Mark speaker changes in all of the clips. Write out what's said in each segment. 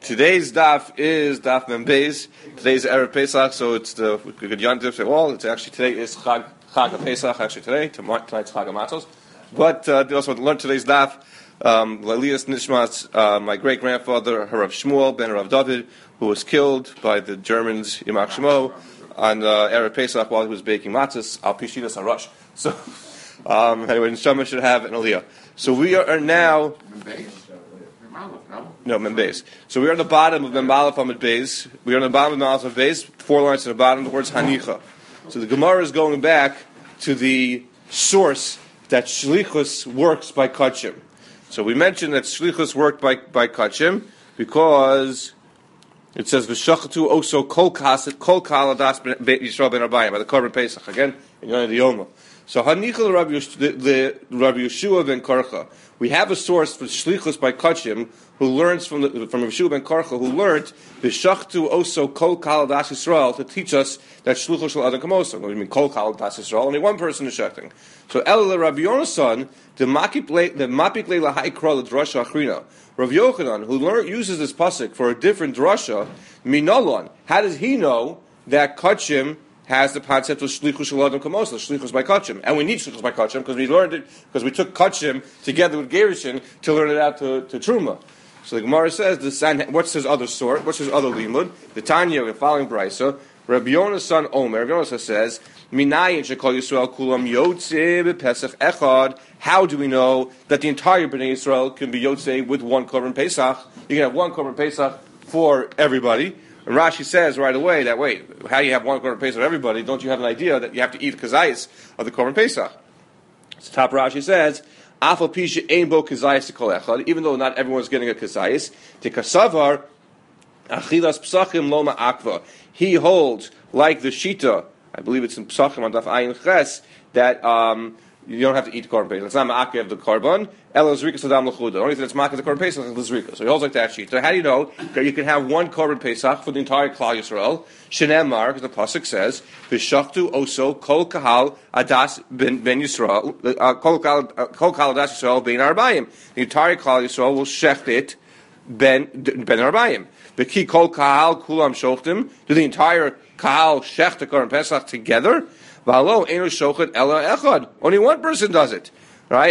Speaker 1: Today's daf is daf Membeis. Today's Erev Pesach, so it's the good Yontif. Say, well, it's actually today is Chag Pesach. Actually tonight's Chag Matzos. But they also want to learn today's daf. Lalias Nishmas, my great grandfather Harav Shmuel ben Harav David, who was killed by the Germans Yimach Shemo on Erev Pesach while he was baking matzos al Pishidas Harash. So anyway, Neshama should have an aliyah. So we are now. No, Membeis. So we are on the bottom of Membalef Amud Beis. We are on the bottom of Membalef Amud Beis, 4 lines to the bottom, the words Hanicha. So the Gemara is going back to the source that Shlichus works by Kachim. So we mentioned that Shlichus worked by Kachim because it says V'shachatu oso kol kaladas Yisrael ben Arbayim by the Korban Pesach again in Yonah Yoma. So Hanicha the Rabbi Yeshua ben Karcha. We have a source for Shlichus by Kachim who learns from Yeshua ben Karcha who learned V'shachtu oso kol kaladas Yisrael to teach us that Shlichus shel Adam Kamosa. What do you mean kol kaladas Yisrael? Only one person is shechting. So Elul Rabbi Yonasan the mapik leila ha'ikra l'drasha achrina. Rav Yochanan who uses this pasuk for a different drasha minalon. How does he know that Kachim has the concept of shlichus shel adam kamos, shlichus by kachim, and we need shlichus by kachim because we learned it because we took kachim together with gerushin to learn it out to truma. So the Gemara says what's his other sort? What's his other limud? The Tanya, the following brisa, Rabbi Yona's son Omer. Rabbi Yonas says, "Minayin shekol Yisrael kulam yotze b'Pesach echad." How do we know that the entire Bnei Yisrael can be yotze with one korban Pesach? You can have one korban Pesach for everybody. And Rashi says right away that, how you have one Korban Pesach for everybody? Don't you have an idea that you have to eat kazayis of the Korban Pesach? So top Rashi says, Afal pisha ein bo kazayis kol echad, even though not everyone's getting a kazayis, tikasavar achilas psachim lo ma'akva. He holds, like the Shita, I believe it's in Psachim on Daf Ayin Ches, that you don't have to eat Korban Pesach. It's not ma'akev of the Korban. Ela zrikas adam l'chuda. The only thing that's ma'akev the Korban Pesach is the zrikas. So he holds like that sheet. So how do you know that you can have one Korban Pesach for the entire Klal Yisrael? Shenemar, because the pasuk says, "V'shachtu oso kol kahal adas ben Yisrael, kol kahal adas Yisrael ben Arbayim." The entire Klal Yisrael will shecht it ben Arbayim. V'ki kol kahal kulam shochtim. Do the entire kahal shecht the Korban Pesach together? Only one person does it, right?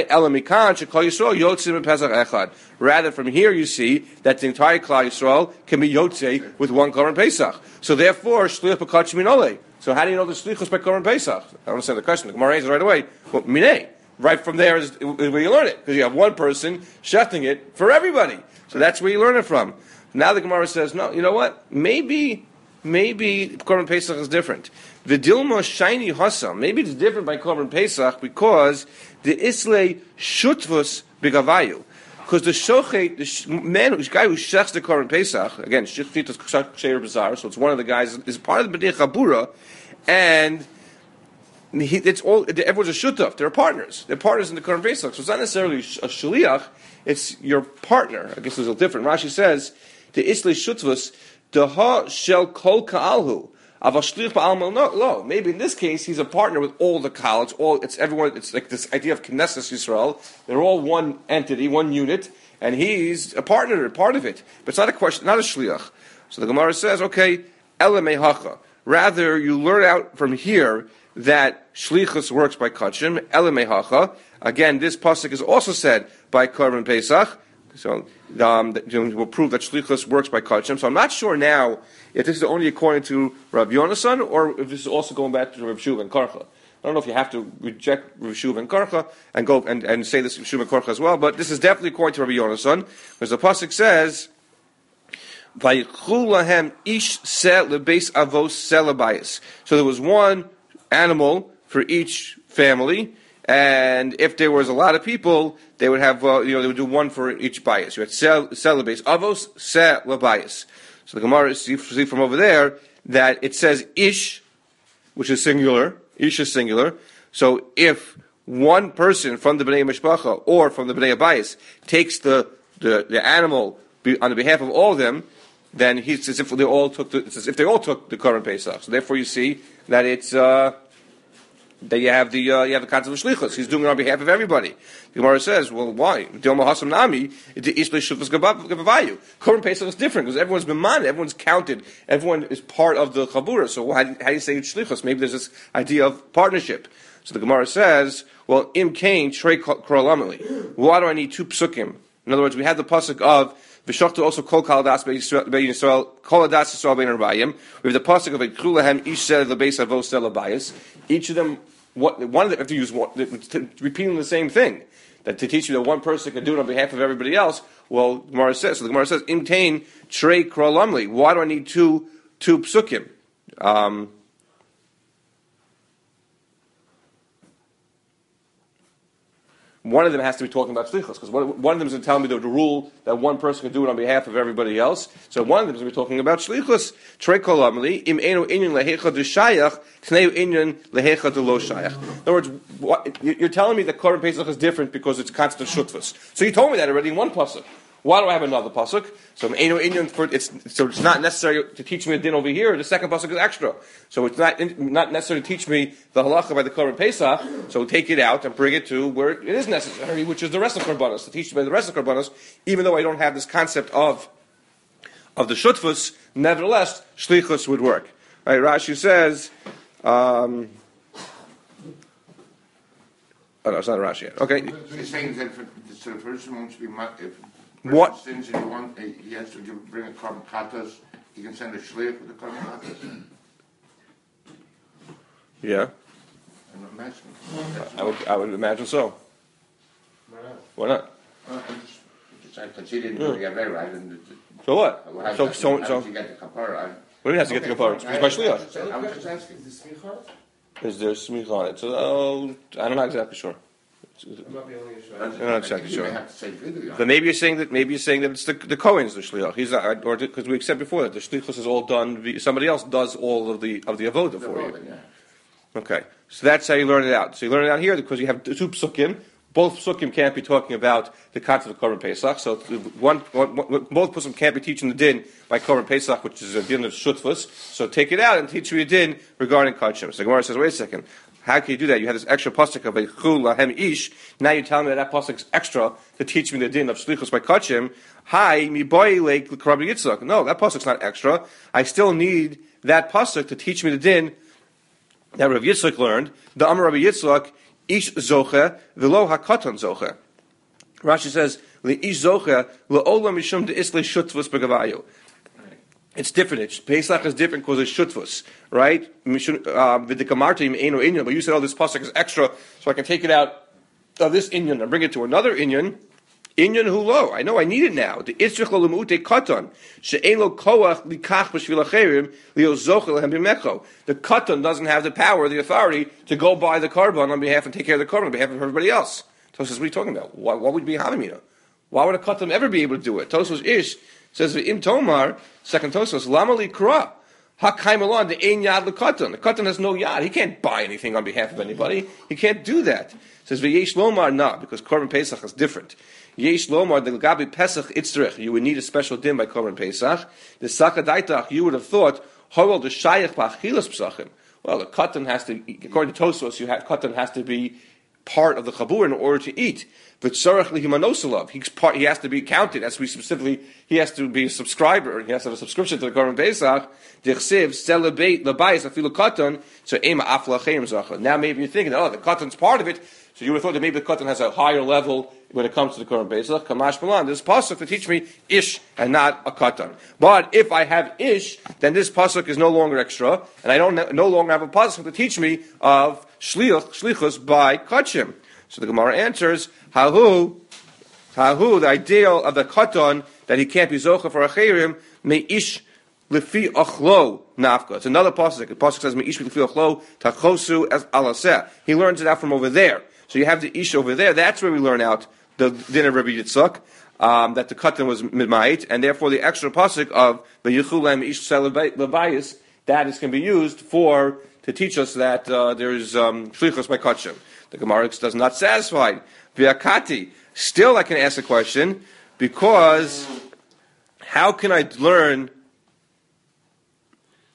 Speaker 1: Rather, from here you see that the entire Klal Yisrael can be yotze with one Korban Pesach. So therefore, shliach b'kach minole. So how do you know the shlichus by Korban Pesach? I don't understand the question. The Gemara answers right away. Well, minei. Right from there is where you learn it, because you have one person shechting it for everybody. So that's where you learn it from. Now the Gemara says, no, you know what? Maybe Korban Pesach is different. The Dilma shiny Hassam. Maybe it's different by Korban Pesach because the Islay Shutvus Bigavayu. Because the Shochet, the guy who shechs the Korban Pesach, again, Shechit is Ksher Bazar, so it's one of the guys, is part of the B'nei Chabura, and everyone's a Shutaf. They're partners. They're partners in the Korban Pesach. So it's not necessarily a Shaliach, it's your partner. I guess it's a little different. Rashi says, the Islay Shutvus, Daha Shel Kol Ka'alhu. No, maybe in this case he's a partner with all the Kal. It's everyone. It's like this idea of Knesset Yisrael. They're all one entity, one unit, and he's a partner, part of it. But it's not a question, not a shliach. So the Gemara says, okay, Ela mehacha. Rather, you learn out from here that shlichus works by kachim. Ela mehacha. Again, this pasuk is also said by Korban Pesach. So we'll prove that shlichus works by kachim. So I'm not sure now if this is only according to Rav Yonasan or if this is also going back to Rav Shua ben Karcha. I don't know if you have to reject Rav Shua ben Karcha and go and say this Rav Shua ben Karcha as well, but this is definitely according to Rav Yonasan, because the pasuk says, "Vayichu lahem ish seh lebeis avos seh lebayis." So there was one animal for each family. And if there was a lot of people, they would have, they would do one for each bias. You had sell base avos, sell bias. So the Gemara see from over there that it says ish, which is singular. Ish is singular. So if one person from the Bnei Mishpacha or from the Bnei Abayis takes the animal on the behalf of all of them, then it's as if they all took the Korban Pesach. So therefore, you see that it's Then you have the concept of shlichus. He's doing it on behalf of everybody. The Gemara says, well, why? Korban Pesach is different because everyone's been man, everyone's counted, everyone is part of the chabura. So how do you say it's shlichus? Maybe there's this idea of partnership. So the Gemara says, well, im kain trei krolameli. Why do I need two psukim? In other words, we have the pasuk of V'shachtu also kol kaladas Yisrael kol adas Yisrael bein arbayim. We have the pasuk of Ikru lahem ish sel lebeis avos sel abayis. Each of them, one of them have to use one, repeating the same thing. That to teach you that one person can do it on behalf of everybody else. Well, the Gemara says. So the Gemara says, im tain trei krolamli. Why do I need two psukim? One of them has to be talking about shlichus, because one of them is going to tell me the rule that one person can do it on behalf of everybody else. So one of them is going to be talking about shlichus. Trei kol amli im enu inyan lehecha d'shayach tneu inyan lehecha d'lo shayach. In other words, you're telling me that Korban Pesach is different because it's constant shutfus. So you told me that already in one pasuk. Why do I have another pasuk? So it's not necessary to teach me a din over here. The second pasuk is extra. So it's not necessary to teach me the halacha by the Korban Pesach. So take it out and bring it to where it is necessary, which is the rest of Korbanos. To teach me the rest of Korbanos, even though I don't have this concept of the shutfus, nevertheless, shlichus would work. Right? Rashi says, oh no, it's not a Rashi yet. Okay.
Speaker 2: So you're saying that the person wants to be
Speaker 1: what?
Speaker 2: Since he has to bring a korban katas, he can send a shliach with the korban katas.
Speaker 1: Yeah.
Speaker 2: I'm imagining.
Speaker 1: I would imagine so. Why not?
Speaker 2: Because he didn't do it very right.
Speaker 1: So what?
Speaker 2: So you get the kapara.
Speaker 1: What do you have to get the kapara? It's by shliach.
Speaker 2: I was just asking.
Speaker 1: Is there smicha on it? So I'm not exactly sure. I'm not exactly sure. But maybe you're saying that it's the Kohen's the shliach. He's not, or because we said before that the shlichus is all done. Somebody else does all of the avoda for you.
Speaker 2: Yeah.
Speaker 1: Okay, so that's how you learn it out. So you learn it out here because you have two psukim. Both psukim can't be talking about the concept of Korban Pesach. So both psukim can't be teaching the din by Korban Pesach, which is a din of shutfus. So take it out and teach me a din regarding kachim. So the Gemara says, wait a second. How can you do that? You have this extra pasuk of Eichul Lahem Ish. Now you're telling me that pasuk is extra to teach me the din of shlichus by kachim. Hi, mi boy like Rabbi Yitzchak. No, that pasuk's not extra. I still need that pasuk to teach me the din that Rabbi Yitzchak learned. The Amar Rabbi Yitzchak Ish zoche v'lo hakatan zoche. Rashi says Ish zoche le'olam mishum de'isle shutvus begavayu. It's different. Pesach is different because it's shutvus, right? But you said, oh, this pasuk is extra, so I can take it out of this inyan and bring it to another inyan. Inyan hulo. I know I need it now. The itzrich lo lemute katan she'en lo koach likach b'shvil acherim lio zochel lehem b'mecho. The katan doesn't have the power, the authority to go buy the korban on behalf and take care of the korban on behalf of everybody else. Tosos, what are you talking about? Why would be havamina? Why would a katan ever be able to do it? Tosos ish says im tomar. Second Tosos, lama likra hakaimalon the ein yad lekatan. The katan has no yad. He can't buy anything on behalf of anybody. He can't do that. It says v'yesh lomar na because korban pesach is different. Yesh lomar the gabi pesach itzrich. You would need a special din by korban pesach. The sakadaitach you would have thought howel the shayach ba'achilas psachim. Well, the katan has to, according to Tosos, katan has to be part of the chabur in order to eat. But Tzarech lihimanosalav, he has to be counted. As we specifically, he has to be a subscriber. He has to have a subscription to the Korban Pesach. Dichsiv celebate labayis afilu katan. So ema aflachem zacha. Now maybe you're thinking, oh, the katan's part of it. So you would have thought that maybe the katan has a higher level when it comes to the Korban Pesach. Kamash malan. This pasuk to teach me ish and not a katan. But if I have ish, then this pasuk is no longer extra, and I no longer have a pasuk to teach me of shlichus by kachim. So the Gemara answers, Hahu, the ideal of the katan, that he can't be zocha for acherim, me ish lefi achlo nafka. It's another pasuk. The pasuk says, me ish lefi achlo tachosu as alaseh. He learns it out from over there. So you have the ish over there. That's where we learn out the din of Rabbi Yitzchak, that the katan was midmait, and therefore the extra pasuk of the yichulem ish lebayis, that is can be used to teach us that there is shlichus by kachim. The Gemara does not satisfy. V'akati. Still, I can ask a question because how can I learn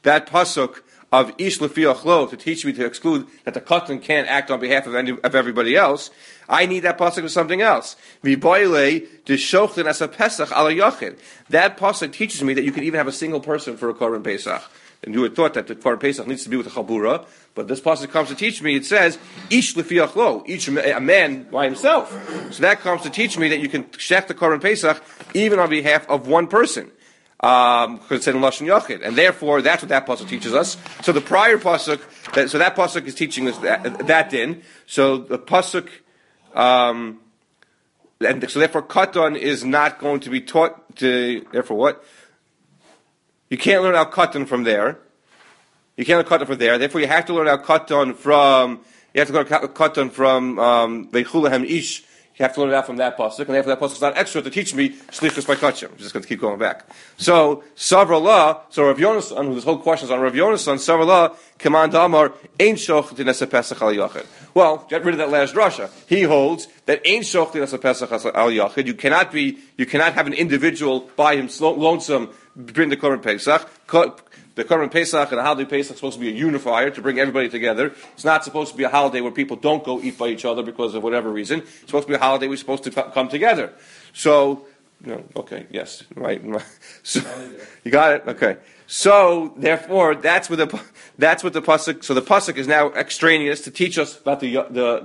Speaker 1: that pasuk of ish lefi achlo to teach me to exclude that the katan can't act on behalf of everybody else. I need that pasuk for something else. V'boile d'shochlin as a pesach ala yachid. That pasuk teaches me that you can even have a single person for a korban pesach. And you would thought that the korban pesach needs to be with a chabura, but this pasuk comes to teach me. It says ish lefi achlo, each a man by himself. So that comes to teach me that you can shech the korban pesach even on behalf of one person. Because it's in Lashon Yachid, and therefore that's what that pasuk teaches us. So the prior pasuk, that pasuk is teaching us that din. So the pasuk, and so therefore katan is not going to be taught to. Therefore, what? You can't learn out katan from there. You can't learn katan from there. Therefore, you have to learn out katan from. You have to learn katan from Veichulahem Ish. You have to learn it out from that pasuk, and therefore that pasuk is not extra to teach me shlichus by kachim. I'm just going to keep going back. So Savrallah, so Rav Yonasan, who this whole question is on Rav Yonasan, Savrallah, command Amar, ain't shoch t'nesa pesach al yachid. Well, get rid of that last drasha. He holds that ain't shoch t'nesa pesach al yachid. You cannot have an individual by him lonesome bring the korban pesach. The Korban Pesach and the holiday Pesach is supposed to be a unifier to bring everybody together. It's not supposed to be a holiday where people don't go eat by each other because of whatever reason. It's supposed to be a holiday we're supposed to come together. So, okay, yes, right. So, you got it? Okay. So, therefore, that's what the pasuk. So the pasuk is now extraneous to teach us about the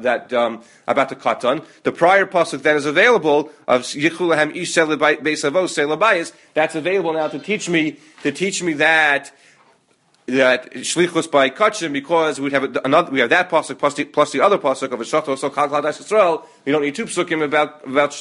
Speaker 1: katan. The prior pasuk that is available of yichulahem ish beisavos selabayis. That's available now to teach me that shlichus by kachim, because we have that pasuk plus the other pasuk of a shachto so kal kladash Yisrael. We don't need two psukim about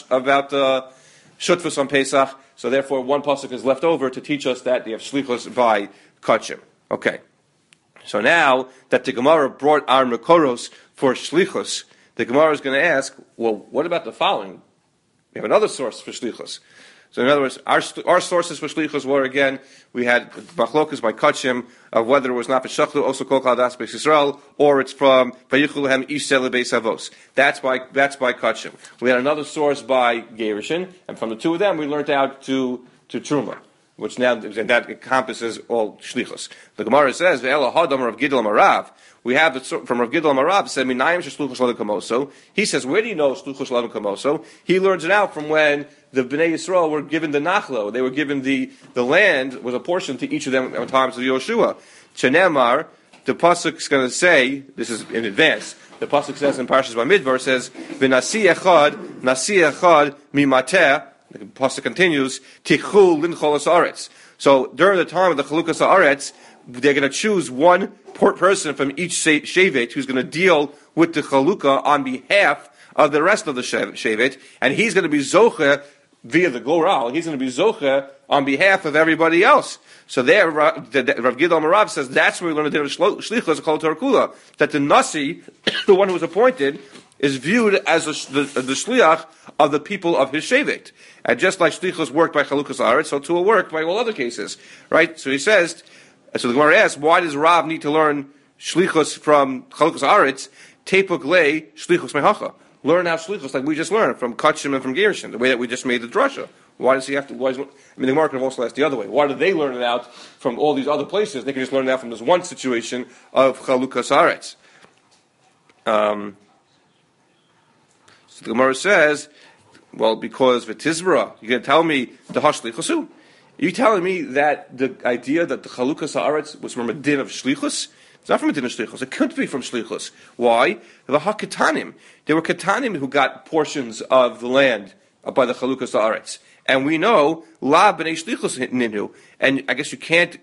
Speaker 1: shutfus on Pesach. So therefore, one pasuk is left over to teach us that they have shlichus by kachim. Okay. So now that the Gemara brought our mekoros for shlichus, the Gemara is going to ask, well, what about the following? We have another source for shlichus. So in other words, our sources for shlichus were, again, we had machlokas by kachim of whether it was not for shachlu also kol kadas beis Yisrael, or it's from vayichulahem ish sele beis avos. That's by kachim. We had another source by gerushin, and from the two of them we learned out to truma, which now that encompasses all shlichus. The Gemara says ve'ela hadam Rav Gidel Marav. We have it from Rav Gidel Marav said minayim shluchus ladam kamoso. He says, where do you know shluchus ladam kamoso? He learns it out from when the Bnei Yisrael were given the nachlo. They were given the land was a portion to each of them at times of Yoshua. Chenemar, the pasuk is going to say, this is in advance. The pasuk says in Parshas Bamidbar, says v'nasi echad mimateh. The pasuk continues tichul lincholas aretz. So during the time of the chalukas haaretz, they're going to choose one person from each shevet who's going to deal with the chalukah on behalf of the rest of the shevet, and he's going to be zocher via the goral. He's going to be zocher on behalf of everybody else. So there, Rav Gidel Marav says that's where we learn the din of shlichus kol Torah kula, that the nasi, the one who was appointed, is viewed as the shliach of the people of his shevet. And just like shlichus worked by chalukas haaretz, so too will work by all other cases, right? So he says. So the Gemara asks, why does Rav need to learn shlichus from chalukas haaretz? Tepuk le shlichus mehacha. Learn how shlichus, like we just learned from kachim and from gerushin, the way that we just made the drasha. Why does he have to? The Gemara could have also asked the other way. Why do they learn it out from all these other places? They can just learn it out from this one situation of chalukas haaretz. So the Gemara says, well, because v'tizbara, you're going to tell me the hashlichusu. Are you telling me that the idea that the chalukas haaretz was from a din of shlichus? It's not from a din of shlichus. It couldn't be from shlichus. Why? The hakatanim. There were katanim who got portions of the land by the chalukas haaretz. And we know, la b'nei shlichus ninu. And I guess you can't,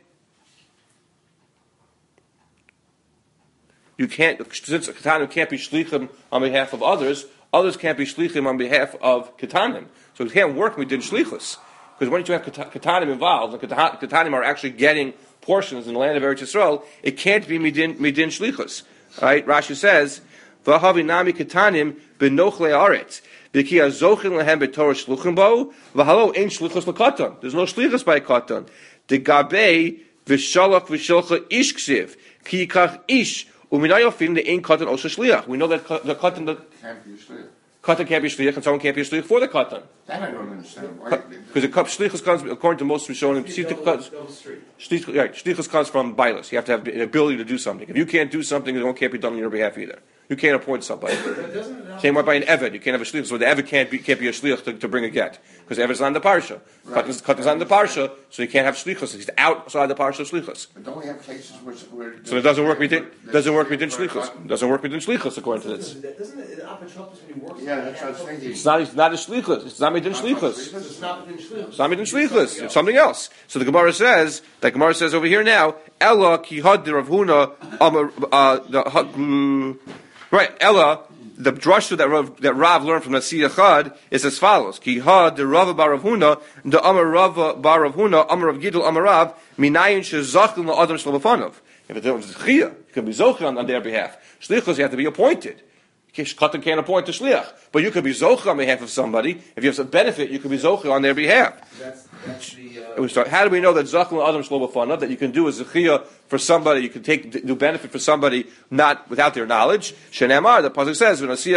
Speaker 1: since a katanim can't be shlichim on behalf of others can't be shlichim on behalf of katanim. So it can't work with din shlichus. Because when you have katanim involved, and katanim are actually getting portions in the land of Eretz Yisrael, it can't be midin shlichus. Right? Rashi says, "V'havi nami katanim benochle aretz v'ki azochin lehem b'torah shluchim bo v'halo ein shlichus l'katan." There's no shlichus by katan. The gabe v'shalach v'shalcha ish ksiv ki yikach ish u'minayofin the ein katan osha shliach. We know that the katan
Speaker 2: can't be a shliach.
Speaker 1: Katan can't be shliach, and someone can't be a shliach for the katan.
Speaker 2: That I don't understand.
Speaker 1: Because the shlichus comes, according to most Rishonim, shlichus comes from bailus. You have to have the ability to do something. If you can't do something, it can't be done on your behalf either. You can't appoint somebody. Same way by an eved. You can't have a shliach, so the eved can't be a shliach to bring a get. Because the eved is not in the parsha. Katan's not in the parsha, so you can't have shlichus. He's outside the parsha of shlichus.
Speaker 2: But don't we have cases where
Speaker 1: so it doesn't work within shlichus. Doesn't work within shlichus according to this.
Speaker 3: Doesn't it apotropos when he works?
Speaker 2: Yeah, that's what I was thinking.
Speaker 1: It's not a shlichus. It's not within shlichus.
Speaker 3: It's not within shlichus.
Speaker 1: It's not within shlichus. It's something else. So the Gemara says over here now, Ella ki had Rav Huna right, Ella, the drasha that Rav learned from the Siyachad is as follows: Ki had the Rav bar Rav Huna, the Amar Rav bar Rav Huna, Amar Rav Gidel Amar Rav, minayin shezachlim la'adam shlobafanov. If it's chiyah, it can be zocher on their behalf. Shlichus, you have to be appointed. Katan can't appoint a shliach, but you could be zocher on behalf of somebody. If you have some benefit, you could be zocher on their behalf.
Speaker 3: That's the.
Speaker 1: How do we know that Zachl Adam Shlo B'fanav, that you can do a Zechiyah for somebody, you can do benefit for somebody not without their knowledge? Shenemar, the pasuk says,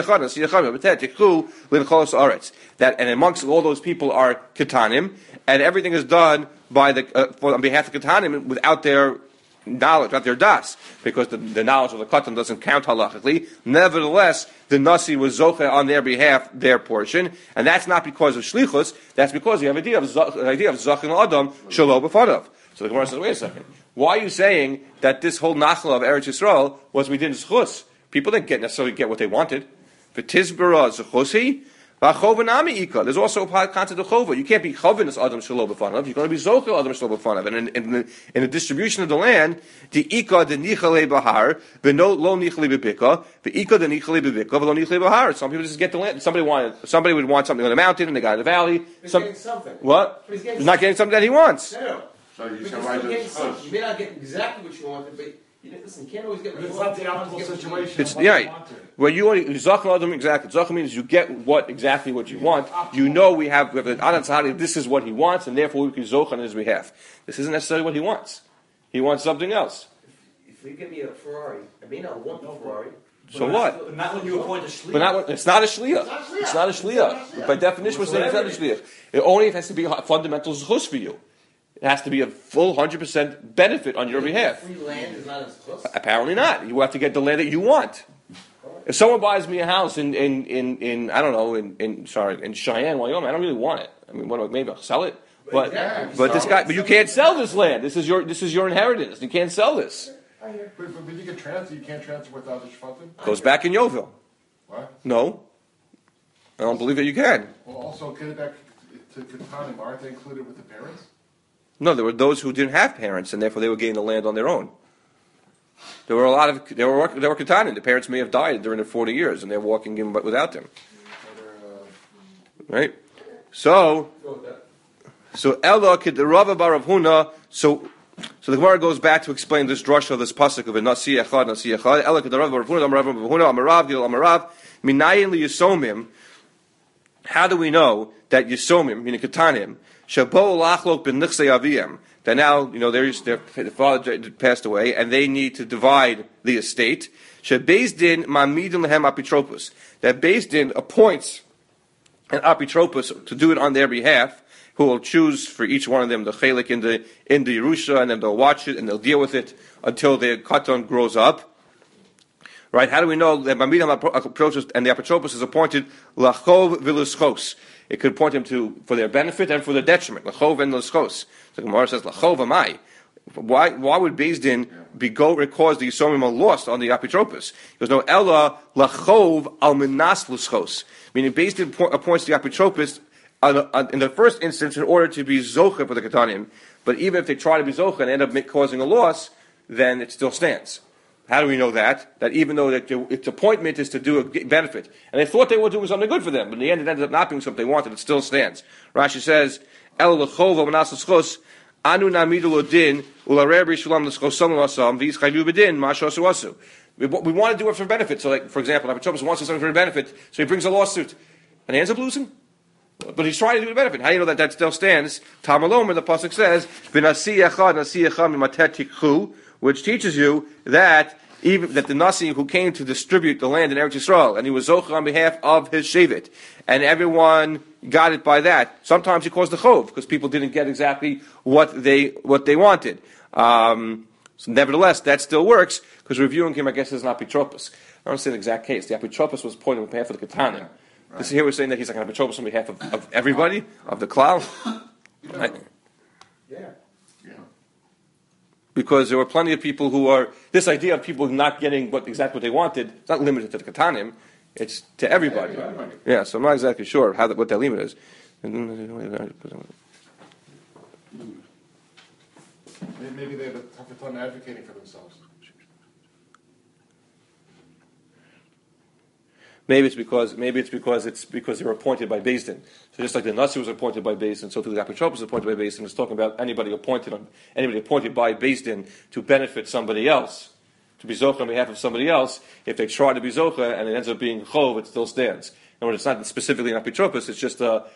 Speaker 1: that and amongst all those people are Ketanim, and everything is done by on behalf of Ketanim without their knowledge, not their das, because the knowledge of the katan doesn't count halachically. Nevertheless, the nasi was zoche on their behalf, their portion, and that's not because of shlichus. That's because you have the idea of zachin adam shelo b'fanav. So the Gemara says, wait a second. Why are you saying that this whole nachla of Eretz Yisrael was within zchus? People didn't necessarily get what they wanted. V'tizbara zchusi. There's also a concept of chova. You can't be chovin adam shelo b'fanav. You're going to be zochel adam shelo b'fanav. And in the distribution of the land, the ika the nichale bahar, v'no lo nichale b'bika, the ika the nichale b'bika, v'lo nichale bahar. Some people just get the land. Somebody would want something on the mountain, and the guy in the valley.
Speaker 3: He's getting something.
Speaker 1: What? He's not getting something that he wants.
Speaker 3: No.
Speaker 2: So you
Speaker 3: But
Speaker 2: said
Speaker 3: you're
Speaker 2: why
Speaker 3: still getting something. You may not get exactly what you wanted, but you can't always get what you
Speaker 4: It's
Speaker 3: want.
Speaker 4: not the optimal situation.
Speaker 1: It's when you only zachal adam exactly. Zachal means you get exactly what you want. You know we have the Adan Sahari. This is what he wants, and therefore we can zoch on his behalf. This isn't necessarily what he wants. He wants something else.
Speaker 3: If you give me a Ferrari, I may not want the Ferrari.
Speaker 1: So what?
Speaker 4: Not when you appoint a shliach.
Speaker 1: But it's not a shliach. It's not a shliach. By definition, we're saying it's not a shliach. It only has to be a fundamental zchus for you. It has to be a full 100% benefit on your behalf.
Speaker 3: Free land is not as close.
Speaker 1: Apparently not. You have to get the land that you want. If someone buys me a house in Cheyenne, Wyoming, I don't really want it. I mean, maybe I'll sell it. But you can't sell this land. This is your inheritance. You can't sell this.
Speaker 4: But you can transfer. You can't transfer without the shvatim.
Speaker 1: Goes back in Yeovil.
Speaker 4: What?
Speaker 1: No, I don't believe that you can.
Speaker 4: Well, also, get it back to Ketanim. Aren't they included with the parents?
Speaker 1: No, there were those who didn't have parents, and therefore they were getting the land on their own. There were a lot of there were Ketanim. The parents may have died during their 40 years, and they're walking in without them. Right. So Ella kid the Rava bar Rav Huna. So the Gemara goes back to explain this drasha of this pasuk of a nasi echad. Ella kid the Rava bar Rav Huna. Amar Rav Huna. Amar Rav Gil Amar Rav. Minayin li Yisomim. How do we know that Yisomim, meaning Ketanim, Shabo lachlok ben nichsei aviyem, that now, their father passed away, and they need to divide the estate. Shebeis din ma'amidin lehem apitropos, that Beis Din appoints an apitropos to do it on their behalf, who will choose for each one of them the chelik in the Yerusha, and then they'll watch it and they'll deal with it until their katan grows up. Right? How do we know that ma'amidin apitropos and the apitropos is appointed lachov v'luschos? It could point him for their benefit and for their detriment. Lachov and l'schos. The Gemara says, Lachov amai. Why would Beis Din cause the Yisomim are lost on the apitropos? He goes, no, Ella lachov al minas l'schos. Meaning Beis Din appoints the apitropos in the first instance in order to be zocher for the Ketanim. But even if they try to be zocher and end up causing a loss, then it still stands. How do we know that? That even though its appointment is to do a benefit, and they thought they were doing something good for them, but in the end it ended up not being something they wanted, it still stands. Rashi says, El lechova manas l'schos, anu namidu l'odin, ularer b'rishulam l'schosam l'asam, v'yiz chayvu b'din, ma'ashosu asu. We want to do it for benefit. So, like, for example, Apotropos wants to do something for benefit, so he brings a lawsuit, and he ends up losing. But he's trying to do the benefit. How do you know that still stands? Tamalomer, the pasuk says, v'nasi echad, nasi echad mimatet tikchu, which teaches you that even that the Nasi who came to distribute the land in Eretz Yisrael, and he was Zocher on behalf of his Shevet, and everyone got it by that. Sometimes he caused the Chov, because people didn't get exactly what they wanted. So nevertheless, that still works, because reviewing him, I guess, is an apitropos. I don't say the exact case. The apitropos was appointed on behalf of the Ketanim.
Speaker 2: Yeah, right.
Speaker 1: This here we're saying that he's like an apitropos on behalf of everybody, of the Klal. Right?
Speaker 3: Yeah.
Speaker 2: Yeah.
Speaker 1: Because there were plenty of people who are, this idea of people not getting exactly what they wanted, it's not limited to the Ketanim, it's to everybody.
Speaker 2: Everybody.
Speaker 1: Yeah, so I'm not exactly sure what that limit is.
Speaker 4: Maybe they have a tougher time advocating for themselves.
Speaker 1: Maybe it's because they were appointed by Beis Din. So just like the Nasi was appointed by Beis Din, so too the Apotropos was appointed by Beis Din. It's talking about anybody appointed by Beis Din to benefit somebody else, to be zocher on behalf of somebody else. If they try to be zocher and it ends up being chov, it still stands. And when it's not specifically an apotropos, it's just a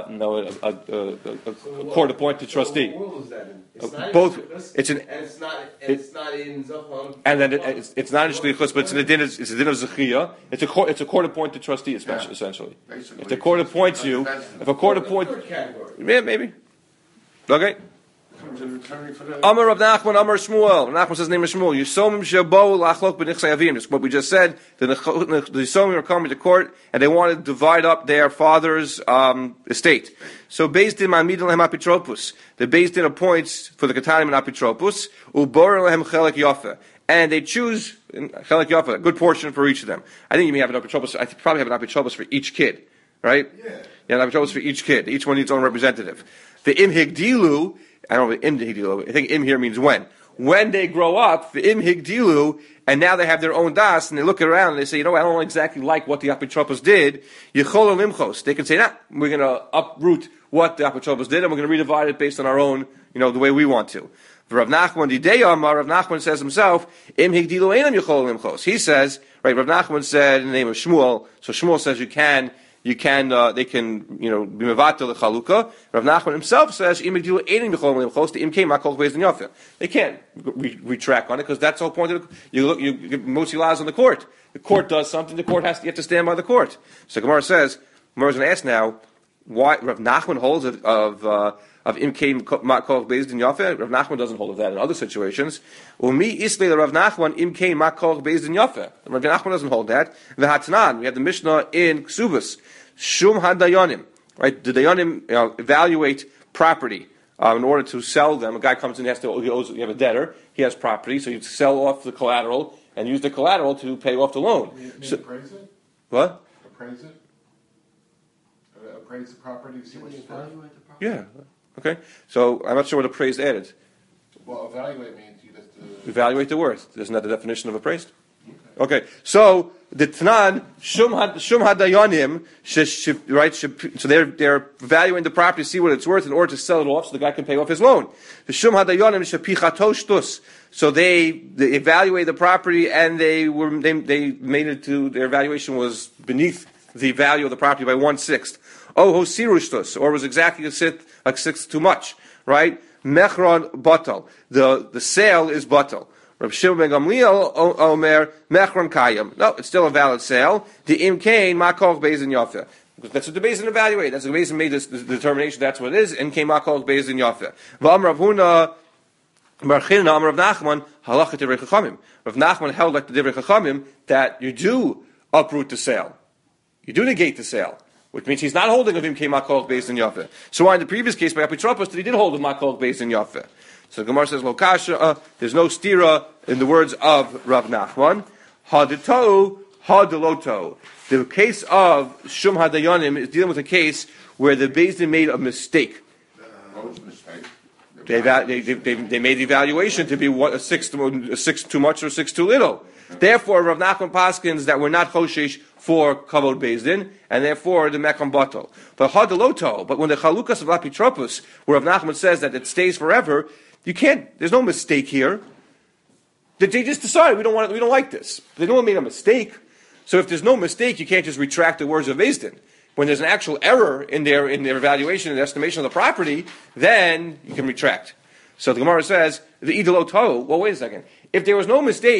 Speaker 1: court appointed trustee.
Speaker 3: What world is that in? It's not
Speaker 1: Both.
Speaker 3: In shlichus,
Speaker 1: It's an.
Speaker 3: and it's not in Zohar.
Speaker 1: And then it's not in shlichus, but it's a din of zechiyah. It's a court appointed trustee, essentially.
Speaker 2: Basically,
Speaker 1: If the court appoints you, if a court appoints,
Speaker 3: Third category.
Speaker 1: yeah, maybe. Okay.
Speaker 2: Attorney for the-
Speaker 1: Amar Rav Nachman, Amar Shmuel. Rav Nachman says his name is Shmuel. Yisomim shebo lachlok b'nichsei avim. Just what we just said. The Yisomim are coming to court and they want to divide up their father's estate. So Beis Din ma'amidin lehem apitropus. The Beis Din appoints for the Ketanim an apitropus. Ubor lehem chelek yafa. And they choose chelek yafa, a good portion for each of them. I think you may have an apitropus. I think probably have an apitropus for each kid, right? Yeah, an apitropus for each kid. Each one needs its own representative. The im higdilu. I don't know if im higdilu. I think im here means when. When they grow up, the im higdilu, and now they have their own das, and they look around and they say, I don't exactly like what the apotropos did. Yichol limchos. They can say, we're going to uproot what the apotropos did, and we're going to redivide it based on our own, the way we want to. Rav Nachman, Rav Nachman says himself, im higdilu einam yichol limchos. He says, right, Rav Nachman said in the name of Shmuel, so Shmuel says they can, be mevatel the chalukah. Rav Nachman himself says, im higdilu einam yichol limchos, the im came makol beis din yafer. They can't retract on it, because that's the whole point of you give motzi laws on the court. The court does something, you have to stand by the court. So Gemara says, Gemara's going to ask now, why Rav Nachman holds of im came makol beis din yafer? Rav Nachman doesn't hold of that in other situations. Umi islei Rav Nachman im came makol beis din yafer. Rav Nachman doesn't hold that. V'hatnan, we have the Mishnah in Ksubas. Shum hadayanim, right? The dayanim evaluate property in order to sell them. A guy comes in, you have a debtor, he has property, so you sell off the collateral and use the collateral to pay off the loan.
Speaker 4: Appraise it?
Speaker 1: What?
Speaker 4: Appraise it? Appraise the property, see what's worth?
Speaker 3: Evaluate the property.
Speaker 1: Yeah. Okay. So I'm not sure what appraised added.
Speaker 4: Well, evaluate means you just
Speaker 1: Evaluate the worth. Isn't that the definition of appraised? Okay. So the Tanan shum hadayanim, right? So they're valuing the property to see what it's worth in order to sell it off, so the guy can pay off his loan. The shum hadayanim shepichatoshtus. So they evaluate the property and they made it to their valuation was beneath the value of the property by 1/6. Oh hosirustus, or was exactly a sixth too much, right? Mechron batal. The sale is batal. Rav Shimon ben Gamliel omer mechron kayim. No, it's still a valid sale. The im kain makol beis din yafer. That's what the Beis Din evaluated. That's what the Beis Din made this determination. That's what it is. And came makol beis din yafer. V'am Rav Huna Marchin Am Rav Nachman halachat divrei chachamim. Rav Nachman held like the divrei chachamim that you do uproot the sale. You do negate the sale, which means he's not holding of him came makol beis din yafer. So why in the previous case by apotropos that he did hold of makol beis din yafer? So Gemara says lo kasha. There's no stira in the words of Rav Nachman. Hadito hadeloto. The case of shum hadayanim is dealing with a case where the Beis Din made a mistake.
Speaker 2: What was the mistake?
Speaker 1: They made the evaluation to be a six too much or 6 too little. Therefore, Rav Nachman paskins that we're not choshesh for kavod Beis Din, and therefore the mekam batal. But hadeloto. But when the chalukas of lapitropus, where Rav Nachman says that it stays forever, you can't. There's no mistake here. They just decided we don't like this. They don't make a mistake. So if there's no mistake, you can't just retract the words of Beis Din. When there's an actual error in their evaluation and estimation of the property, then you can retract. So the Gemara says the idolo to. Well, wait a second. If there was no mistake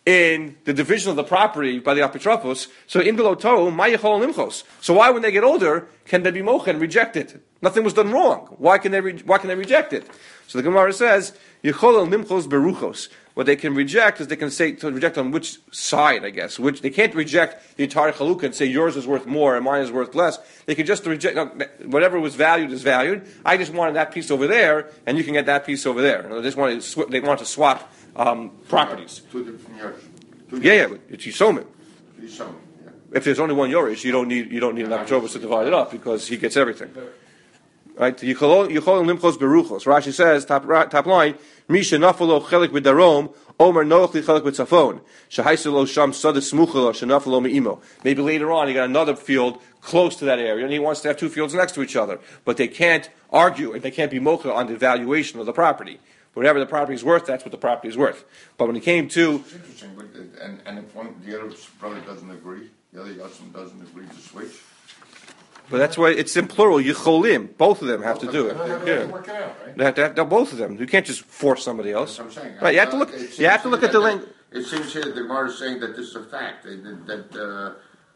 Speaker 1: in the division of the property by the apotropos. So in below Torah, ma'yachol limchos. So why, when they get older, can they be mocha and reject it? Nothing was done wrong. Why can they reject it? So the Gemara says, yichol limchos beruchos. What they can reject is they can say to reject on which side, I guess. Which they can't reject the entire chalukah and say yours is worth more and mine is worth less. They can just reject whatever was valued is valued. I just wanted that piece over there, and you can get that piece over there. They want to swap properties.
Speaker 2: Two different years.
Speaker 1: It's yisomim.
Speaker 2: Yeah.
Speaker 1: If there's only one yorish, you don't need an apotropos to divide it up because he gets everything. Right? Yichol limchos beruchos. Rashi says, top line, Misha nafalo chelik b'darom, Omer noach li chelik b'tzafon. Shahaiselo sham sadis smuchalo shenafalo me'imo. Maybe later on he got another field close to that area, and he wants to have two fields next to each other. But they can't argue, and they can't be mocha on the valuation of the property. Whatever the property is worth, that's what the property is worth. But when it came to...
Speaker 2: It's interesting, but, and if the other brother doesn't agree, the other Yosem doesn't agree to switch,
Speaker 1: But that's why it's in plural, yicholim. Both of them have to do it.
Speaker 4: They have to work it out, right?
Speaker 1: They have to, both of them. You can't just force somebody else.
Speaker 2: that's what I'm saying.
Speaker 1: Right, you have to look. You have to look at the link.
Speaker 2: It seems here that the Gemara is saying that this is a fact. That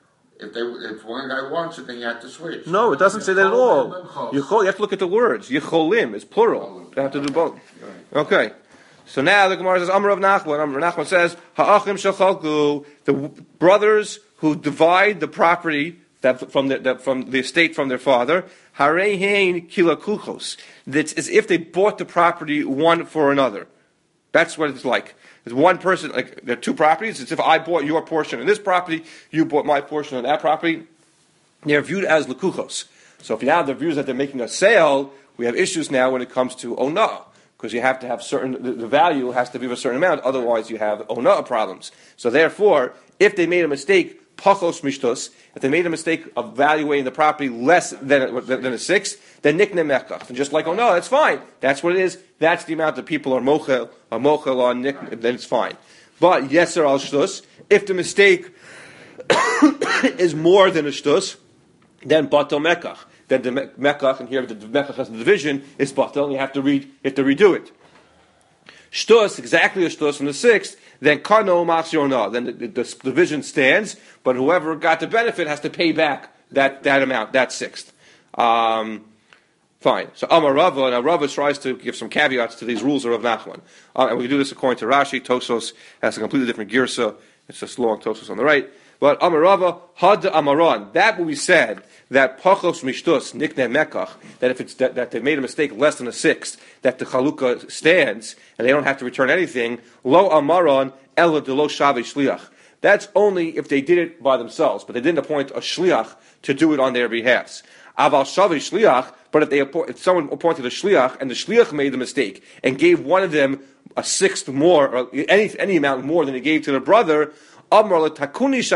Speaker 2: if one guy wants it, then you have to switch.
Speaker 1: No, it doesn't say that at all. You have to look at the words. Yicholim is plural. They have to do both. Okay. So now the Gemara says, Amar of Nachman. Amar Nachman says, Ha'achim shechalku, the brothers who divide the property from the estate from their father, harehein kilakuchos. That's as if they bought the property one for another. That's what it's like. There's one person, like there are two properties. It's if I bought your portion in this property, you bought my portion on that property. They're viewed as lekuchos. So if now the views that they're making a sale, we have issues now when it comes to ona, because you have to have the value has to be of a certain amount. Otherwise, you have ona problems. So therefore, if they made a mistake, pachos mishtos, if they made a mistake of valuing the property less than a sixth, then nikne mekach. And just like, oh no, that's fine. That's what it is. That's the amount that people are mochel on nikne, then it's fine. But yeser al shtus, if the mistake is more than a shtus, then batel mekach. Then the mekach, and here the mekach has the division, is batel, and you have to redo it. Shtus, exactly a shtus in the sixth, then kano machzorna, then the division stands, but whoever got the benefit has to pay back that amount, that sixth. Fine. So Amar Rava, now Rava tries to give some caveats to these rules of Rav Nachman. And we can do this according to Rashi. Tosos has a completely different girsa. It's just long Tosos on the right. But Amar Rava, had Amaran, that what we said, that pachos mishtus, nikne mekach, that if it's that they made a mistake less than a sixth, that the chalukah stands, and they don't have to return anything, lo amaran, ela de lo shavi shliach. That's only if they did it by themselves, but they didn't appoint a shliach to do it on their behalf. Aval shavi shliach, but if someone appointed a shliach, and the shliach made the mistake, and gave one of them a sixth more, or any amount more than he gave to the brother, you say,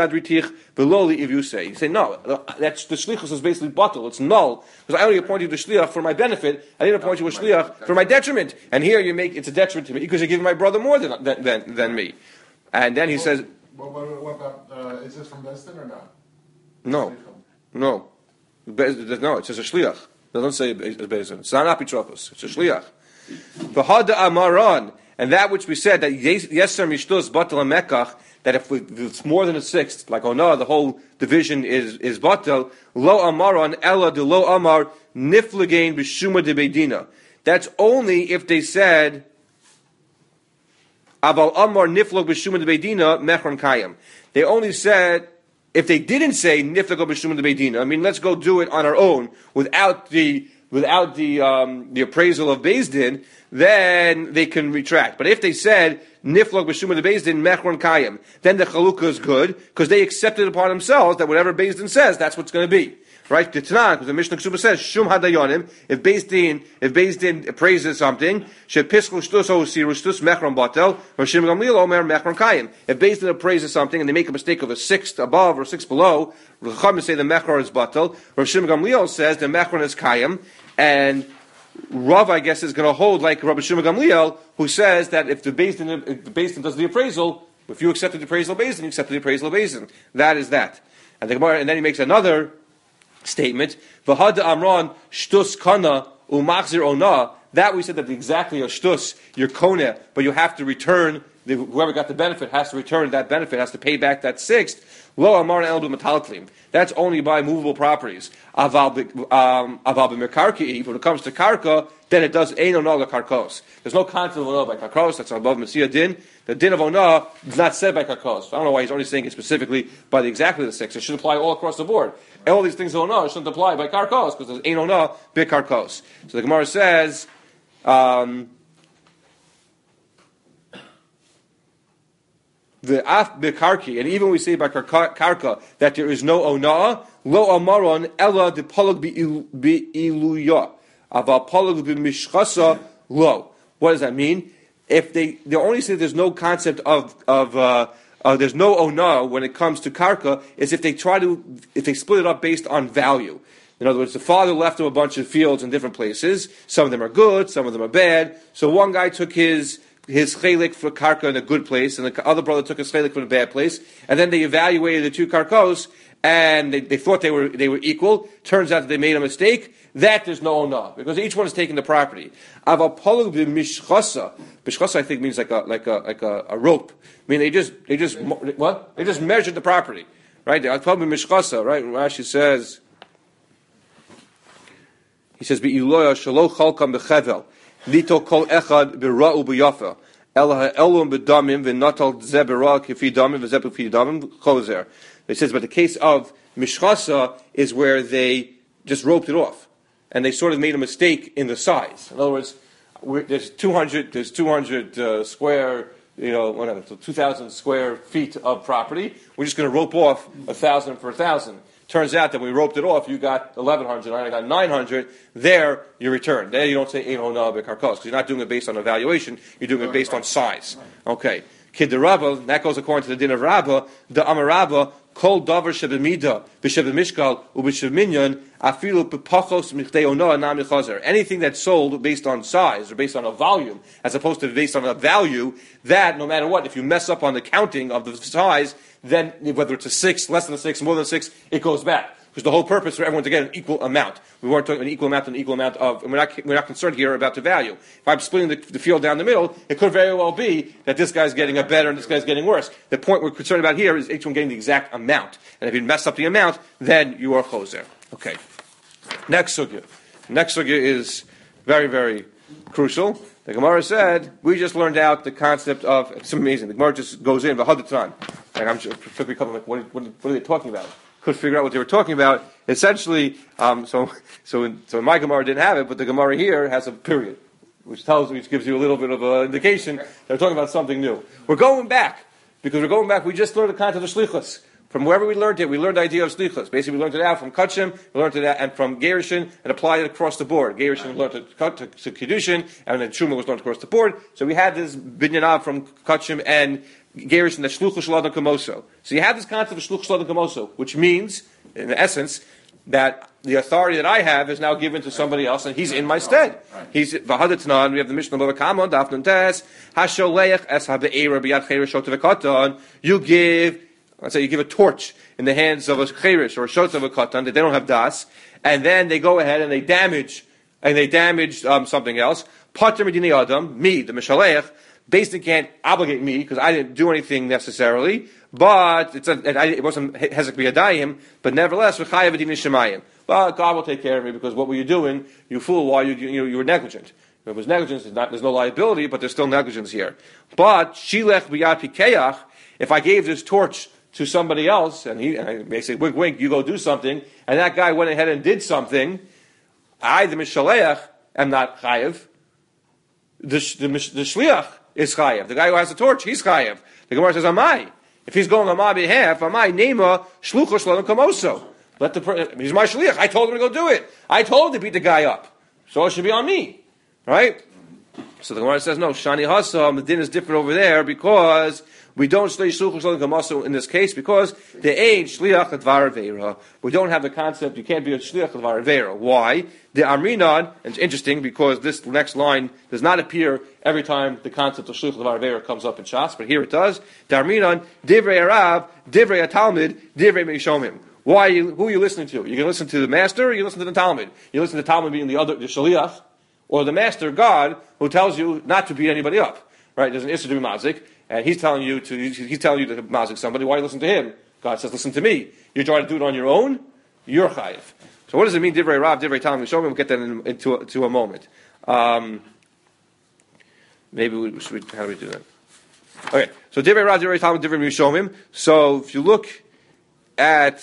Speaker 1: no, that's the shlichus is basically bottle. It's null. Because I only appointed you the shliach for my benefit. I didn't appoint you a shliach for my detriment. And here it's a detriment to me because you're giving my brother more than me. And then he says...
Speaker 4: What about, is this from Bestin or not?
Speaker 1: No. No, it says a shliach. It doesn't say Bestin. It's not apitropos. It's a shliach. V'hada amaran. And that which we said, that yeser mishtus batal mekach, that if it's more than a sixth, like oh no, the whole division is batal, lo amaran ella de lo amar niflegain b'shuma de beidina. That's only if they said aval amar niflog b'shuma de beidina mechron kayam. They only said, if they didn't say niflog b'shuma de beidina, I mean, let's go do it on our own without the appraisal of Beis Din, then they can retract. But if they said niflog b'shuma de Beis Din mechron kayim, then the chalukah is good because they accepted upon themselves that whatever Beis Din says, that's what's going to be. Right? The Tanakh, because the Mishnah Ksuba says shum hadayonim. If Beis Din appraises something, shepiskul shtus osiru shtus mechron batel, or Shim Gamliel omer mechron kayim. If Beis Din appraises something and they make a mistake of a sixth above or sixth below, the Chachamim say the mechron is batel. Or Shim Gamliel says the mechron is kayim. And Rav, I guess, is going to hold like Rabbi Shimon Gamliel, who says that if the Beis Din does the appraisal, if you accepted the appraisal of Beis Din, you accepted the appraisal of Beis Din. That is that. And then he makes another statement, V'hada amran shtus kana umachzir ona. That we said that exactly a shtus, you're kona, but you have to return whoever got the benefit has to return that benefit, has to pay back that sixth. Lo amar el b'metalklim. That's only by movable properties. Aval b'mekarki. When it comes to karka, then it does ein onah karkos. There's no concept of onah by karkos. That's above Messiah din. The din of onah is not said by karkos. I don't know why he's only saying it specifically by exactly the six. It should apply all across the board. And all these things of onah shouldn't apply by karkos because there's ein onah big karkos. So the Gemara says. The af bekarki, and even we say by karka that there is no onah, lo amaron ella de polag bi'iluya, aval polag b'mishchasa lo. What does that mean? If they only say there's no concept of there's no onah when it comes to karka, is if they split it up based on value. In other words, the father left him a bunch of fields in different places. Some of them are good, some of them are bad. So one guy took his chelik for karka in a good place, and the other brother took his chelik from a bad place, and then they evaluated the two karkos, and they thought they were equal. Turns out that they made a mistake. That there's no onah because each one is taking the property. Aval polug b'mishchasa. Mishchasa I think means like a rope. I mean they just what? They just measured the property, right? Aval b'mishchasa, right? Rashi says. He says bi'iloya shelo chalkam b'chevel. Lito kol echad b'ra'u b'yafa. El ha'elum b'damim v'natal zebera kifi damim v'zepu kifi damim chozer. It says, but the case of mishchasa is where they just roped it off, and they sort of made a mistake in the size. In other words, there's 200 square, whatever, so 2,000 square feet of property. We're just going to rope off 1,000 for 1,000. Turns out that when we roped it off, you got 1,100, I got 900. There, you return. There, you don't say ein onah b'karkos because you're not doing it based on evaluation. You're doing it based on size. Okay. Kid the Rabba, that goes according to the din of Rabba. The Amar Rabba, kol davar shebemida b'shebemishkal u'b'shebminyan afilu b'pachos michtei onah nam yichazer. Anything that's sold based on size or based on a volume, as opposed to based on a value, that no matter what, if you mess up on the counting of the size, then whether it's a 6, less than a 6, more than a 6, it goes back. Because the whole purpose for everyone to get an equal amount. We weren't talking an equal amount of, and we're not concerned here about the value. If I'm splitting the field down the middle, it could very well be that this guy's getting a better and this guy's getting worse. The point we're concerned about here is each one getting the exact amount. And if you mess up the amount, then you are choser. Okay. Next sugya. Next sugya is very, very crucial. The Gemara said, we just learned out the concept of, it's amazing, the Gemara just goes in, v'hadatan. Like I'm sure, what are they talking about? Could figure out what they were talking about. Essentially, so in my Gemara didn't have it, but the Gemara here has a period, which gives you a little bit of an indication they're talking about something new. We're going back, we just learned the concept of shlichus. From wherever we learned it, we learned the idea of shlichus. Basically, we learned it out from Kachim, we learned it out and from Gerushin, and applied it across the board. Gerushin learned it to Kiddushin, and then Truma was learned across the board. So we had this binyanav from Kachim and Gerushin, that shluchus shladon kamoso. So you have this concept of shluchus shladon kamoso, which means, in essence, that the authority that I have is now given to somebody else, and he's in my stead. He's v'hadatnan. We have the Mishnah Bava Kamon Dafnun Tes Hasholeich Es Habe'era B'Yad Cheirish Shot V'Katan. You give a torch in the hands of a cheirish or a shot of a katan that they don't have das, and then they go ahead and they damage something else. Pater medinei adam, me, the mishaleich, basically can't obligate me because I didn't do anything necessarily, but it wasn't hezek b'yadayim, but nevertheless v'chayav edin shemayim. Well, God will take care of me because what were you doing? You fool! Why you were negligent? If it was negligence, there's no liability, but there's still negligence here. But shilech b'yad pikeach, if I gave this torch to somebody else, and they say, wink, wink, you go do something, and that guy went ahead and did something, I, the Mishaleach, am not chayev. The Shliach is chayev. The guy who has the torch, he's chayev. The Gemara says, Amai. If he's going on my behalf, Amai, Nema, Shlucho Shalom Kamoso. He's my Shliach. I told him to go do it. I told him to beat the guy up. So it should be on me. Right? So the Gemara says, no, Shani Hasam, the din is different over there because we don't say Shluchus Shalom Kamaso in this case because the age Shliach Advar Veira. We don't have the concept, you can't be a Shliach Advar Veira. Why? The Amrinan, and it's interesting because this next line does not appear every time the concept of Shliach Advar Veira comes up in Shas, but here it does. The Amrinan, Divrei Arav, Divrei Talmud, Divrei Meishomim. Who are you listening to? You're going to listen to the master or you listen to the Talmud? You listen to the Talmud being the Shaliach, or the master, God, who tells you not to beat anybody up. right? There's an issur to be mazik, and he's telling you to mazik somebody. Why you listen to him? God says, listen to me. You're trying to do it on your own. You're chayiv. So what does it mean? Divrei Rav, Divrei Talmud Mishomim. We'll get that into a moment. Maybe we should. How do we do that? Okay. So Divrei Rav, Divrei Talmud, Divrei Mishomim. So if you look at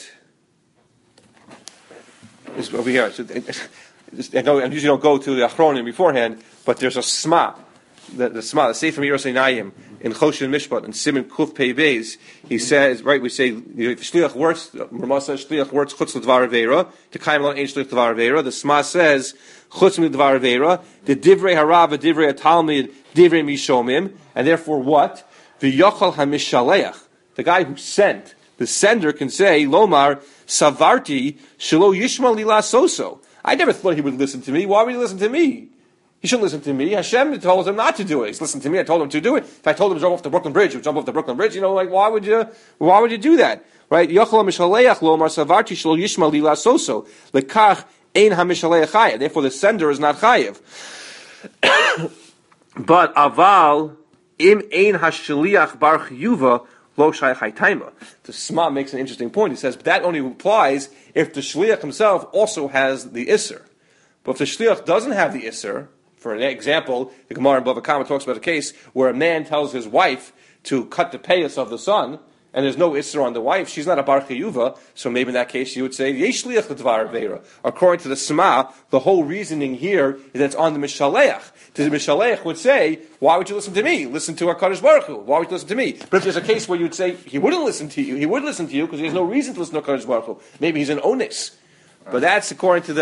Speaker 1: this over here, so I usually don't go to the Achronim beforehand, but there's a Sma. The Sma, the Sefer Miros Einayim in Choshen Mishpat and Siman Kuf Pei Beis, he says, right? We say if Shliach works, Ramah says Shliach works chutz l'dvar avera to kaim lo ein shliach d'var avera. The Sma says chutz l'dvar avera the divrei harav, divrei talmid, divrei mishomim, and therefore what? V'yochal hamishaleach, the guy who sent, the sender can say lomar savarti shelo yishma lila soso. I never thought he would listen to me. Why would he listen to me? He shouldn't listen to me. Hashem told him not to do it. He's listened to me. I told him to do it. If I told him to jump off the Brooklyn Bridge, he would jump off the Brooklyn Bridge. Why would you do that? Right? Therefore, the sender is not chayiv. But aval im ein hashliach bar chiyuva lo shayach haytaima. The Sma makes an interesting point. He says but that only applies if the shliach himself also has the isser. But if the shliach doesn't have the isser, for an example, the Gemara in Bava Kama talks about a case where a man tells his wife to cut the payas of the son, and there's no isser on the wife. She's not a bar chiyuva, so maybe in that case you would say yesh shliach l'dvar avera. According to the Sma, the whole reasoning here is that it's on the mishaleach. The mishaleach would say, "Why would you listen to me? Listen to HaKadosh Baruch Hu. Why would you listen to me?" But if there's a case where you'd say he wouldn't listen to you, he would listen to you because there's no reason to listen to HaKadosh Baruch Hu. Maybe he's an onis. But that's according to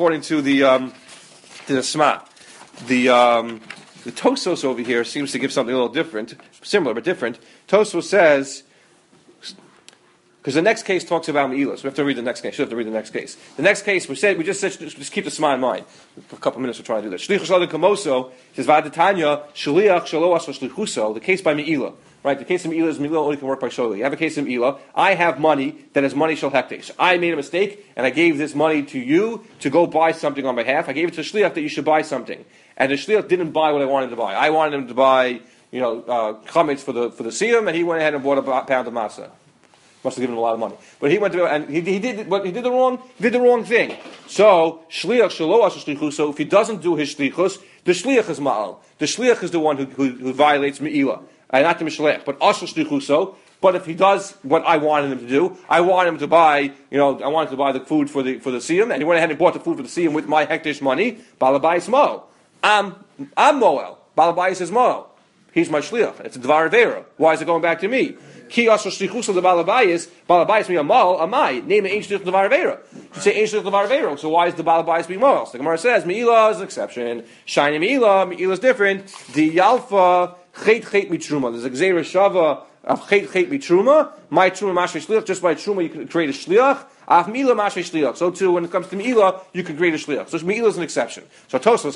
Speaker 1: the Sma. The Tosos over here seems to give something a little different, similar but different. Tosos says, because the next case talks about Me'ilah, so we have to read the next case. You have to read the next case. The next case, we just said, just keep the Sma in mind. For a couple of minutes we're trying to do that. Shlichus Ladin Kamoso says, V'adatanya, Shliach, Shalo Asher Shlichuso, the case by Me'ilah. Right, the case of Me'ilah is Me'ilah only can work by Sholi. You have a case of Me'ilah. I have money that is money shel hektesh. I made a mistake and I gave this money to you to go buy something on behalf. I gave it to Shliach that you should buy something, and the Shliach didn't buy what I wanted him to buy. I wanted him to buy, chametz for the siyum, and he went ahead and bought a pound of masa. Must have given him a lot of money, but he went to and he did the wrong thing. So Shliach shelo asher shlichus. So if he doesn't do his shlichus, the Shliach is ma'al. The Shliach is the one who violates Me'ilah. Not the Mishalech, but Asher Shlichuso. But if he does what I wanted him to do, I want him to buy, I wanted to buy the food for the siyum, and he went ahead and bought the food for the siyum with my hektish money. Balabais Mo. I'm Moel. Balabais is Mo. He's my shliach. It's a dvar avera. Why is it going back to me? Ki Asher Shlichuso the Balabais me a Mo, amai. Name it ain't shlich dvar avera. You say ain't shlich dvar avera. So why is the Balabais be Mo? So the Gemara says Me'ilah is an exception. Shiny Me'ilah is different. The Yalfa. Chet mitruma. There's a gzeira shava of chet mitruma. My truma mashvei shliach. Just by truma you can create a shliach. Af milah mashvei shliach. So too, when it comes to milah, you can create a shliach. So milah is an exception. So Tosfos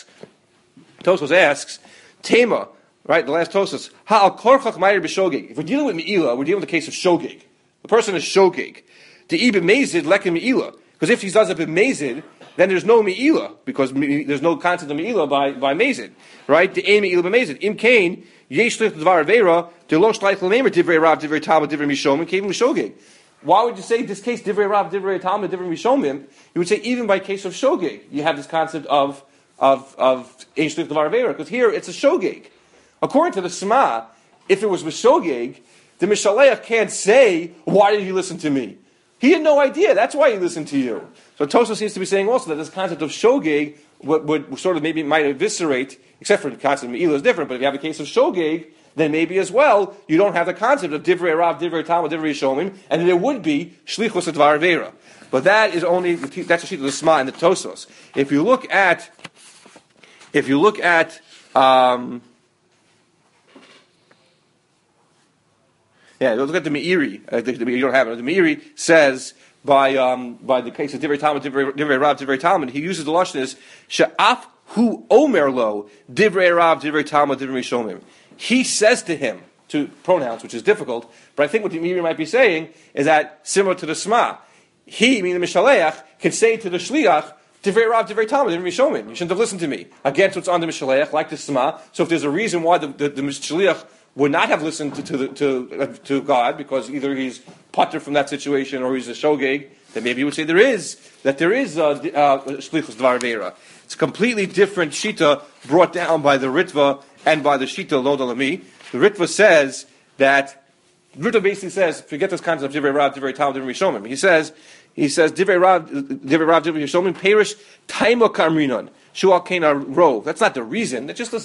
Speaker 1: asks, Tema, right? The last Tosfos, ha'al korchach ma'ir b'shogeg. If we're dealing with milah, we're dealing with the case of shogeg. The person is shogeg. The ibn mezid lekin milah. Because if he does it b'mezid, then there's no me'ilah, because there's no concept of me'ilah by mezid, right? The aim me'ilah b'mezid. Im kain, yesh shlich d'var avera, de lo shleich l'nemer divrei rav, divrei talmud, divrei mishomim, kevim l'shogeg. Why would you say this case, divrei rav, divrei talmud, divrei mishomim? You would say even by case of shogeg, you have this concept of yesh shlich d'var avera, because here it's a shogeg. According to the Sma, if it was mishogeg, the mishaleach can't say, why did you listen to me? He had no idea. That's why he listened to you. So Tosfos seems to be saying also that this concept of shogeg would sort of maybe might eviscerate, except for the concept of me'ilah is different, but if you have a case of shogeg, then maybe as well, you don't have the concept of divrei rav, divrei talmud, divrei shomim, and there would be shlichus advar avera. But that is only, that's a sheet of the Sma and the Tosfos. If you look at look at the Meiri. You don't have it. The Meiri says by the case of Divrei Talmud, Divrei Rav, Divrei Talmud, he uses the lashon as she'af hu omer lo Divrei Rav, Divrei Talmud, Divrei Shomim. He says to him, to pronouns, which is difficult, but I think what the Meiri might be saying is that similar to the Sma, he, meaning the Mishaleach, can say to the Shliach, Divrei Rav, Divrei Talmud, Divrei Mishomim. You shouldn't have listened to me. Against what's on the Mishaleach, like the Sema. So if there's a reason why the Mishaleach would not have listened to God, because either he's patur from that situation or he's a shogeg, then maybe you would say there is Shlichus Dvar Veira. It's a completely different Shita brought down by the Ritva and by the Shita Lo Dalami. The Ritva says that, Ritva basically says, forget this concept of Divrei Rav, Divrei Talmud, Divrei Mishomim. He says, Divrei Rav, Divrei Mishomim, Perish, Taimo Karminon, Shual Kena Rov. That's not the reason. That's not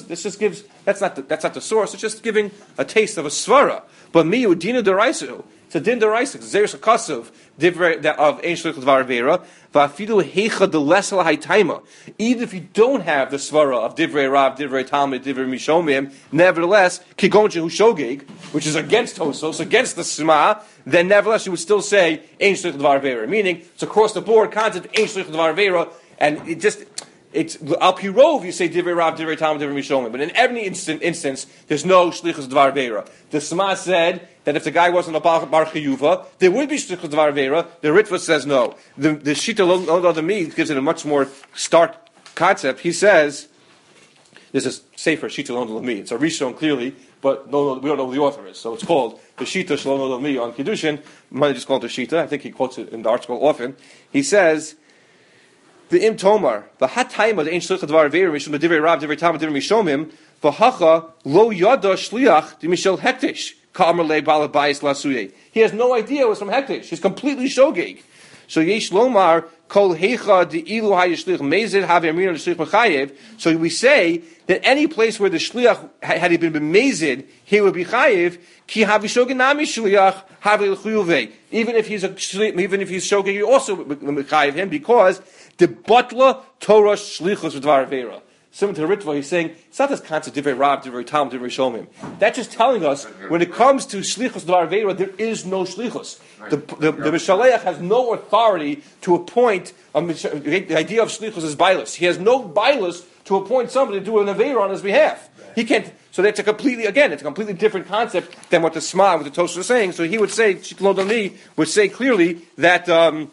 Speaker 1: the source. It's just giving a taste of a svara. But mi udina deraisu. It's a din deraisa. It's zeres hakasuv of ein shlichus dvar veira. Va'afidu heicha delesel haytaima. Even if you don't have the svara of divrei Rav, divrei Talmud, divrei Mishomim, nevertheless kigon shehu shogeg, which is against Tosos, against the Sema, then nevertheless you would still say ein shlichus dvar veira. Meaning it's across the board concept ein shlichus dvar veira, and it's al pirov you say divrei Rav, divrei Talmud, divrei Mishomim, but in every instance there's no shlichus dvar veira. The Sema said that if the guy wasn't a bar chiyuva, there would be shlichus dvar veira. The Ritva says no. The Shita Lo Dami gives it a much more stark concept. He says, this is safer Shita Lo Dami. It's a Rishon clearly, but we don't know who the author is. So it's called the Shita Shalom Lo Dami on Kiddushin. Might just call it the Shita. I think he quotes it in the article often. He says, the Im Tomar, the Hatayma, the Ein Shlichus Dvar Veira, Mishum the Divrei Rav, Divrei Talmud, Divrei Mishomim, v'hacha lo yada shliach di mishel hektish ka'amar le bala bayis lasuye. He has no idea it was from hektish. He's completely shogeg. So yesh lomar kol heicha di ilu hayishlich mezid have amrin l'shlich mechayev. So we say that any place where the shliach had he been mezid, he would be chayev. Ki havi shogeg nami shliach havi l'chuyuve. Even if he's shogeg, you also mechayev him because the butler Torah shlichus v'dvar veira. Similar to the Ritva, he's saying it's not this concept divrei Rav, divrei Talmud, divrei Shomim. That's just telling us when it comes to shlichus dvar veira, there is no shlichus. The Mishaleach has no authority to appoint. The idea of shlichus is bailus. He has no bailus to appoint somebody to do an aveira on his behalf. He can't. So that's it's a completely different concept than what the Sma, what the Tosfos is saying. So he would say, Shitlo would say clearly that.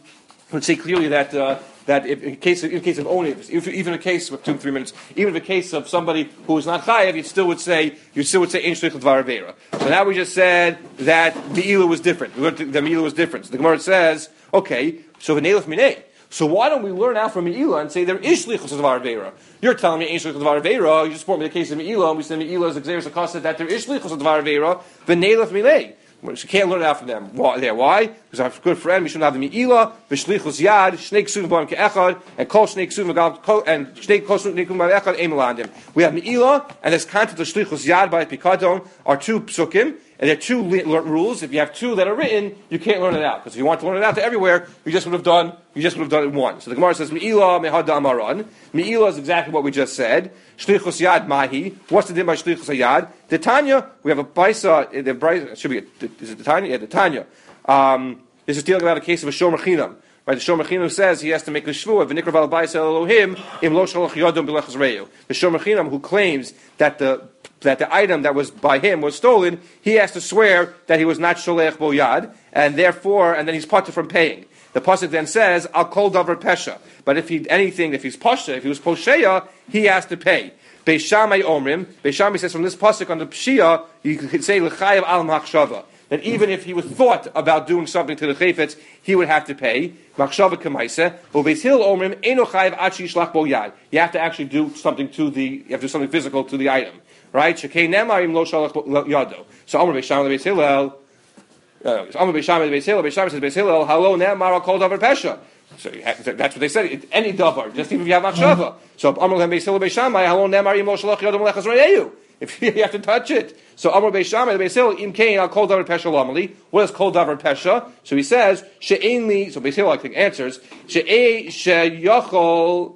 Speaker 1: That if in case of only even a case of 2-3 minutes, even in the case of somebody who is not chayav, you still would say ein shlichus dvar veira. So now we just said that Me'ilah was different. We learned that Me'ilah was different. So the Gemara says, okay, so v'neilef minei. So why don't we learn out from Me'ilah and say there is shlichus dvar veira? You're telling me ein shlichus dvar veira. You just brought me the case of Me'ilah, and we said Me'ilah is exeris akasa that there is shlichus dvar veira. V'neilef minei. So you can't learn it out from them. Why? Because our good friend, we should have the Me'ilah, V'shlichus Yad, Shnei Ksuvim B'am Ke'echad, and Kol Shnei Ksuvim and Shnei Kol Shnei Ksuvim B'am Echad, Eimelandim. We have Me'ilah, and this concept of Shlichus Yad by Pikadon are two psukim, and there are two rules. If you have two that are written, you can't learn it out. Because if you want to learn it out to everywhere, you just would have done it one. So the Gemara says, Me'ilah Mehad Amaran. Me'ilah is exactly what we just said. Shlichus Yad Mahi. What's the din by Shlichus Yad? The Tanya, we have a Baisa, it should be, is it the Tanya? Yeah, the Tanya. This is dealing about a case of a Shomer Chinam. Right, the Shomer Chinam says he has to make a shvuah. V'nikra b'al Baisa Elohim im lo shalach yodom b'lechas reyu. The Shomer Chinam who claims that the item that was by him was stolen, he has to swear that he was not sholech bo yad, and then he's parted from paying. The pasuk then says, "I'll call davar pesha." But if he was posheya, he has to pay. Beis Shammai omrim. Beis Shammai says from this pasuk on the pshia, you could say l'chayev al machshava. That even if he was thought about doing something to the chayfetz, he would have to pay. Machshava k'maiseh. But Beis Hillel omrim eno chayev ad sheishlach bo yad. You have to actually do something something physical to the item, right? Shekei nemar im lo shalach yado. So Omer Beis Shammai Beis Hillel. Omer Beis Shammai Beis Hillel. Beis Shammai says Beis Hillel halo nemar al kol davar pesha. So that's what they said. Any davar, just even if you have machshava. So Amar Lehem Beis Hillel Beis Shammai halon nemar im lo shalach yodom lechas reyu. If you have to touch it. So Amar Beis Shammai Beis Hillel im kain al kol davar pesha lamali. What is kol davar pesha? So he says she'einli. So Beis Hillel I think answers she'yochol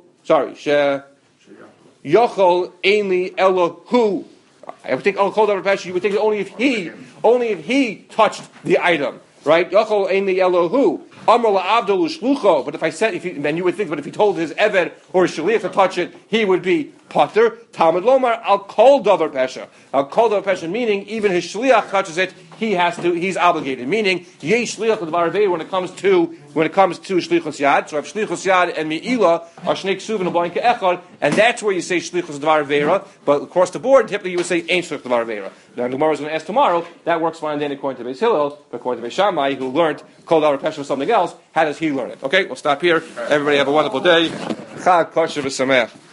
Speaker 1: einli elohu. I would think al kol davar pesha. You would think only if he touched the item, right? Yochol einli elohu. Amar la'avdol u'shlucho. But then you would think, but if he told his eved or his shaliach to touch it, he would be pater. Talmud lomar al kol davar pesha. Al kol davar pesha meaning even his shaliach touches it, he's obligated. Meaning, yesh shliach l'dvar aveira when it comes to shlichus yad. So if shlichus yad and me'ila are shnei ksuvin u'blain ke'echad, and that's where you say shlichus l'dvar aveira. But across the board, typically you would say ain't shlichus l'dvar aveira. Now, the Gemara is going to ask tomorrow. That works fine then according to Beis Hillel, but according to Beis Shammai, who learned kol davar pesha or something else. How does he learn it? Okay, we'll stop here. Everybody have a wonderful day. Chag kosher v'sameach.